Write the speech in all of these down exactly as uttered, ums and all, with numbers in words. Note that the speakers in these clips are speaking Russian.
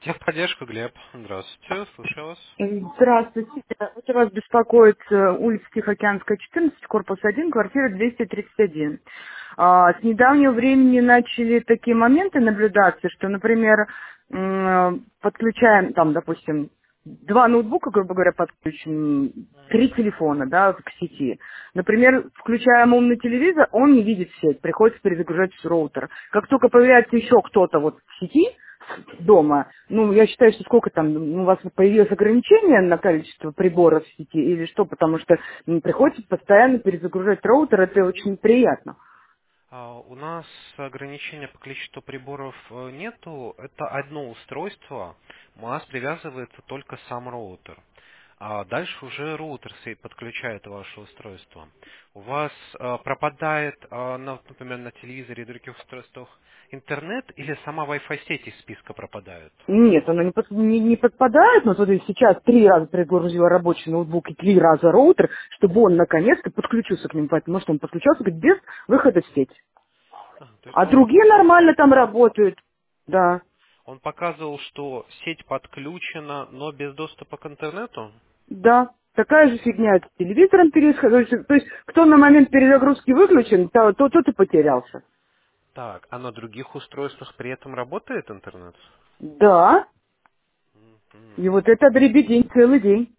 Техподдержка, Глеб. Здравствуйте, слушаю вас. Здравствуйте. Вот вас беспокоит э, улица Тихоокеанская, четырнадцать, корпус один, квартира двести тридцать один. А, С недавнего времени начали такие моменты наблюдаться, что, например, м, подключаем, там, допустим, два ноутбука, грубо говоря, подключим, три телефона, да, к сети. Например, включаем умный телевизор, он не видит сеть, приходится перезагружать с роутера. Как только появляется еще кто-то вот в сети, дома. Ну, я считаю, что сколько там, ну, у вас появилось ограничение на количество приборов в сети или что, потому что м, приходится постоянно перезагружать роутер, это очень неприятно. А, У нас ограничения по количеству приборов э, нету. Это одно устройство. У нас привязывается только сам роутер. А дальше уже роутер се- подключает ваше устройство. У вас э, пропадает, э, на- например, на телевизоре и других устройствах интернет или сама Wi-Fi сеть из списка пропадает? Нет, оно не, под- не- не подпадает, но вот я сейчас три раза перегрузила рабочий ноутбук и три раза роутер, чтобы он наконец-то подключился к нему, потому что он подключался говорит, без выхода в сеть. А, то есть А он другие показывал, нормально там работают, да. он показывал, что сеть подключена, но без доступа к интернету? Да, такая же фигня с телевизором переисходит. То есть, кто на момент перезагрузки выключен, то, то тот и потерялся. Так, а на других устройствах при этом работает интернет? Да, и Мгм. вот это дребедень целый день.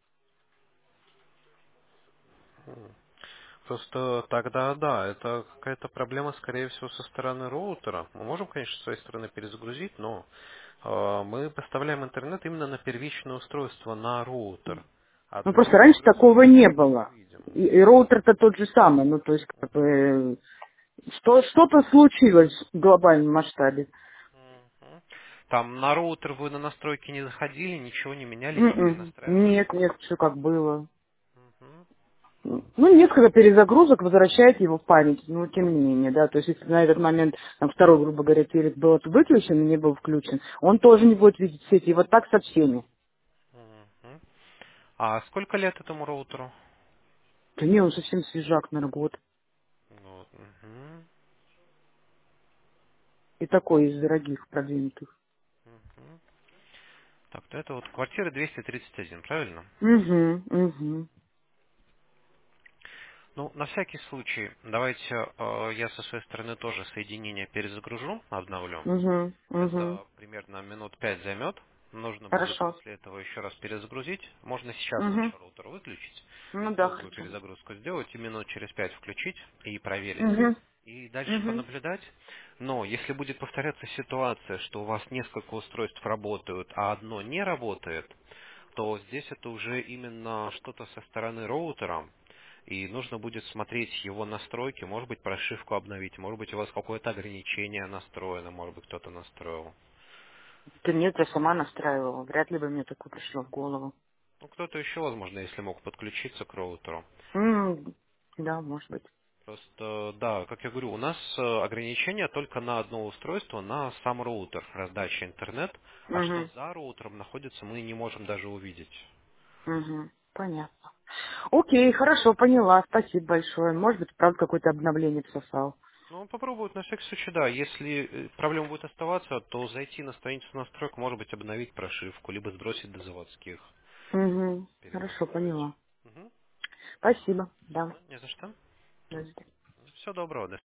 Просто тогда, да, это какая-то проблема, скорее всего, со стороны роутера. Мы можем, конечно, с своей стороны перезагрузить, но э, мы поставляем интернет именно на первичное устройство, на роутер. А Ну, просто другие раньше устройства такого мы не просто не было. видим. И, и роутер-то тот же самый. Ну, то есть, как бы, э, что, что-то случилось в глобальном масштабе. Мгм. Там на роутер вы на настройки не заходили, ничего не меняли, не М-м. перенастраивали? Нет, нет, все как было. Мгм. Ну, несколько перезагрузок возвращает его в память, но тем не менее, да, то есть если на этот момент, там, второй, грубо говоря, телек был выключен и не был включен, он тоже не будет видеть сеть, и вот так со всеми. Мгм. А сколько лет этому роутеру? Да не, он совсем свежак, наверное, год. Вот. Мгм. И такой из дорогих, продвинутых. Мгм. Так, то это вот квартира двести тридцать один, правильно? Угу, угу, Ну, на всякий случай, давайте э, я со своей стороны тоже соединение перезагружу, обновлю. угу, угу. Это примерно минут пять займет. Нужно будет Хорошо. после этого еще раз перезагрузить. Можно сейчас Угу. лучше роутер выключить, Ну да, долгую хорошо. перезагрузку сделать и минут через пять включить и проверить. Угу, И дальше угу. понаблюдать. Но если будет повторяться ситуация, что у вас несколько устройств работают, а одно не работает, то здесь это уже именно что-то со стороны роутера, и нужно будет смотреть его настройки, может быть, прошивку обновить, может быть, у вас какое-то ограничение настроено, может быть, кто-то настроил. Да нет, я сама настраивала, вряд ли бы мне такое пришло в голову. Ну, кто-то еще, возможно, если мог подключиться к роутеру. М, да, может быть. Просто, да, как я говорю, у нас э, ограничение только на одно устройство, на сам роутер, раздача интернет, а что Угу, за роутером находится, мы не можем даже увидеть. угу. Понятно. Окей, хорошо, поняла. Спасибо большое. Может быть, правда, какое-то обновление всосал. Ну, попробуют на всякий случай, да. Если э, проблема будет оставаться, то зайти на страницу настроек, может быть, обновить прошивку, либо сбросить до заводских, Угу. Хорошо, перенастроить. поняла. Угу. Спасибо. Да. Не за что. До свидания. Всего доброго, до